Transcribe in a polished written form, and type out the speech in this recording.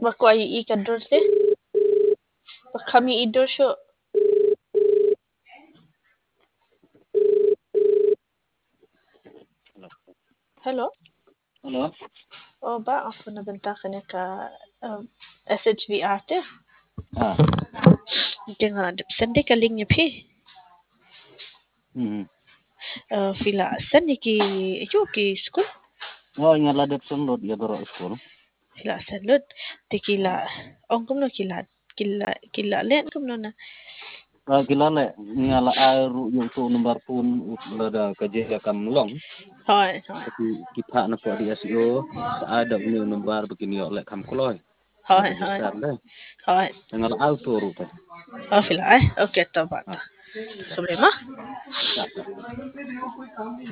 Baku ai ikan dor teh. Kami idor syo. Hello. Halo. Oh ba ako nabentakan niya ka SHVR teh. Ah. Dengan sende kaling niya pi. Fila san ni ki ki school. Oh, ingala det sunod ya doro school. Fila salud. Tikila. Ong kumno kila len kumno na. Kilala ingala airu yung to number pun lada kajaya kamlong. Hoi. Tapi kita na po di SEO sa ada yung number begini oleh kam kuloy. Hoi. Register le. Hoi. Ingala auto rupa. Oh fila Okay, to ba. Problema? Ya.